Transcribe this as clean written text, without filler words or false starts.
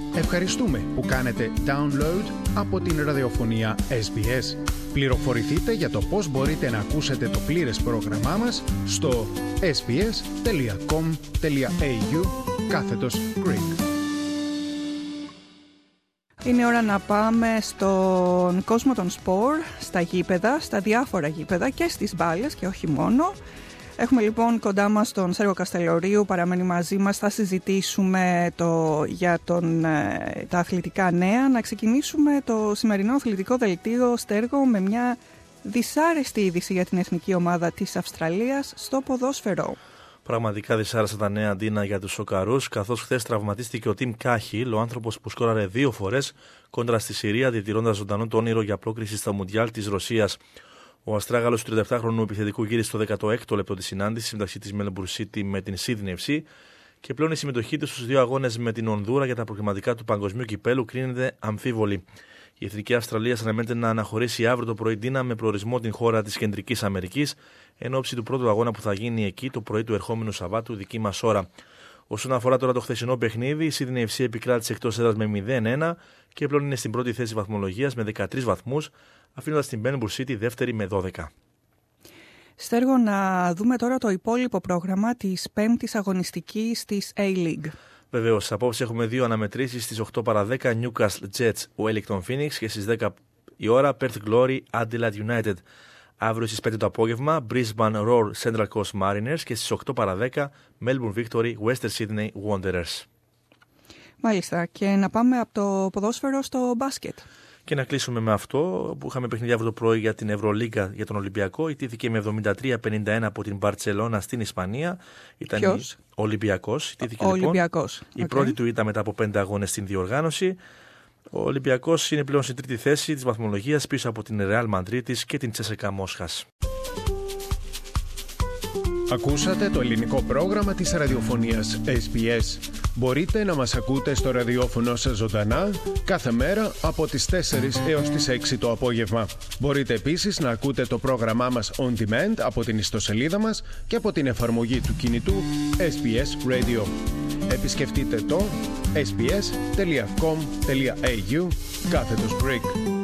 Ευχαριστούμε που κάνετε download από την ραδιοφωνία SBS. Πληροφορηθείτε για το πώς μπορείτε να ακούσετε το πλήρες πρόγραμμά μας στο sbs.com.au/Greek. Είναι ώρα να πάμε στον κόσμο των σπορ, στα γήπεδα, στα διάφορα γήπεδα και στις μπάλες και όχι μόνο. Έχουμε λοιπόν κοντά μας τον Σέργο Καστελορίου, παραμένει μαζί μας, θα συζητήσουμε για τα αθλητικά νέα. Να ξεκινήσουμε το σημερινό αθλητικό δελτίο, Στέργο, με μια δυσάρεστη είδηση για την εθνική ομάδα της Αυστραλίας στο ποδόσφαιρο. Πραγματικά δυσάρεστα τα νέα, Ντίνα, για τους σοκαρούς, καθώς χθες τραυματίστηκε ο Τιμ Κάχιλ, ο άνθρωπος που σκόραρε 2 φορές κόντρα στη Συρία, διατηρώντας ζωντανό το όνειρο για πρόκριση στα Μουντιάλ της Ρωσίας. Ο Αστράγαλος του 37χρονου επιθετικού γύρισε στο 16ο λεπτό της συνάντησης μεταξύ της Melbourne City με την Sydney FC και πλέον η συμμετοχή του στους 2 αγώνες με την Ονδούρα για τα προκριματικά του Παγκοσμίου Κυπέλου κρίνεται αμφίβολη. Η Εθνική Αυστραλίας αναμένεται να αναχωρήσει αύριο το πρωί, Ντίνα, με προορισμό την χώρα της Κεντρικής Αμερικής, εν ώψη του πρώτου αγώνα που θα γίνει εκεί το πρωί του ερχόμενου Σαββάτου, δική μας ώρα. Όσον αφορά τώρα το χθεσινό παιχνίδι, η Sydney FC επικράτησε εκτός έδρας με 0-1 και πλέον είναι στην πρώτη θέση βαθμολογίας με 13 βαθμούς, αφήνοντας την Melbourne City δεύτερη με 12. Στέργο, να δούμε τώρα το υπόλοιπο πρόγραμμα της 5ης αγωνιστικής της A-League. Βεβαίως, απόψε έχουμε 2 αναμετρήσεις στις 8 παρα 10, Newcastle Jets, Wellington Phoenix, και στις 10 η ώρα Perth Glory, Adelaide United. Αύριο στις 5 το απόγευμα, Brisbane Roar, Central Coast Mariners, και στις 8 παρα 10, Melbourne Victory, Western Sydney Wanderers. Μάλιστα, και να πάμε από το ποδόσφαιρο στο μπάσκετ. Και να κλείσουμε με αυτό που είχαμε παιχνίδι αύριο το πρωί για την Ευρωλίγκα για τον Ολυμπιακό. Ιτήθηκε με 73-51 από την Μπαρτσελώνα στην Ισπανία. Ποιος? Ο Ολυμπιακός. Ολυμπιακός. Η πρώτη του ήταν μετά από 5 αγώνες στην διοργάνωση. Ο Ολυμπιακός είναι πλέον στην τρίτη θέση της βαθμολογίας πίσω από την Ρεάλ Μαντρίτης και την Τσέσεκα Μόσχας. Ακούσατε το ελληνικό πρόγραμμα της ραδιοφωνίας SBS. Μπορείτε να μας ακούτε στο ραδιόφωνο σας ζωντανά κάθε μέρα από τις 4 έως τις 6 το απόγευμα. Μπορείτε επίσης να ακούτε το πρόγραμμά μας on demand από την ιστοσελίδα μας και από την εφαρμογή του κινητού SBS Radio. Επισκεφτείτε το sbs.com.au/Greek.